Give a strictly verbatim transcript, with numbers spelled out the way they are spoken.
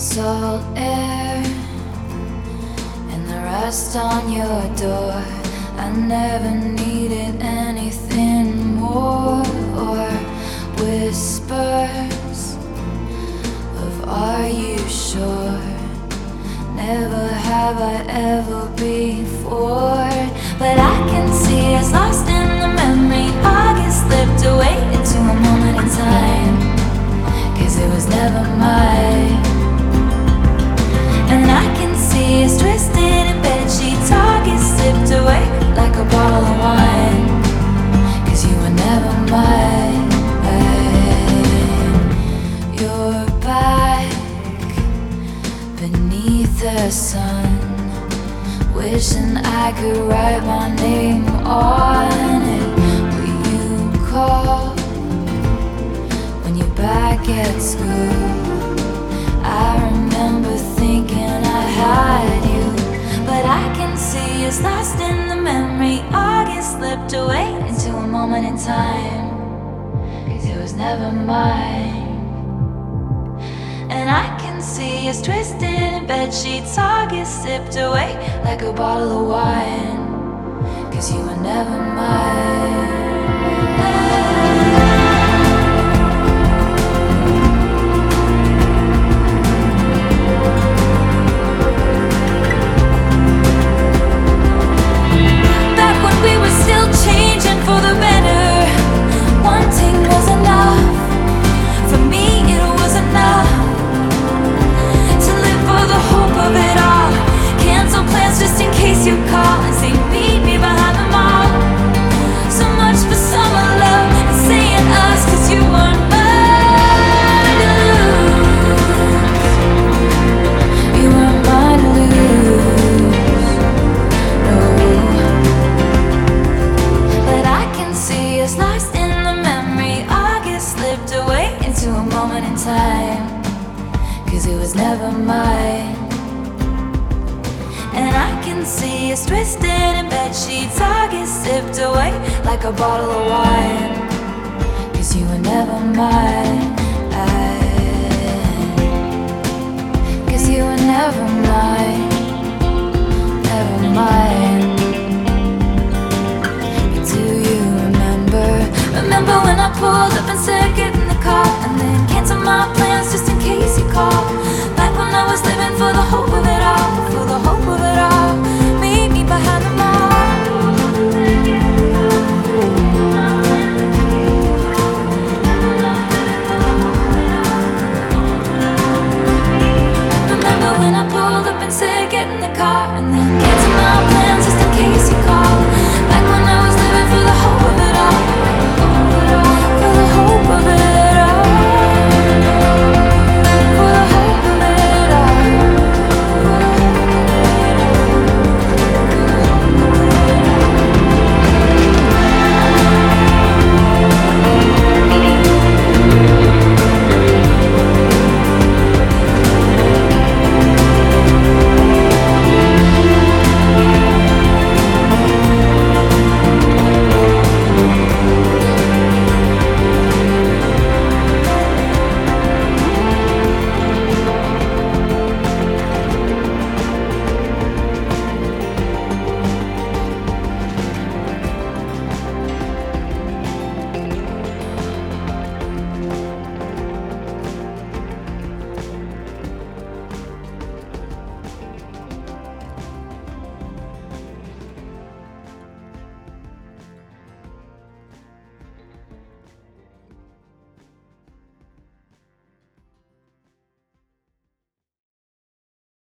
salt air and the rust on your door. I never needed anything more, or whispers of "Are you sure?" Never have I ever before. But I can see us lost in the memory. August slipped away into a moment in time, 'cause it was never mine. And I can see us twisted in bedsheets. August slipped away like a bottle of wine, 'cause you were never mine. You're back beneath the sun, wishing I could write my name on it. Will you call when you're back at school? I remember thinking I had you, but I can see us lost in the memory. August slipped away into a moment in time, 'cause it was never mine. And I can see us twisted in bedsheets. August sipped away like a bottle of wine, 'cause you were never mine. Back when we were still changing for the better, wanting was enough. For me it was enough to live for the hope of it all. Cancel plans just in case you call and say meet me behind the mall. So much for summer love and saying us, 'cause you weren't mine to lose. You weren't mine to lose, no. But I can see us lost in the memory. August slipped away into a moment in time, 'cause it was never mine. And I can see us twisted in bedsheets. August sipped away like a bottle of wine, 'cause you were never mine. Cause you were never mine, never mine. But do you remember, remember when I pulled up and said goodbye?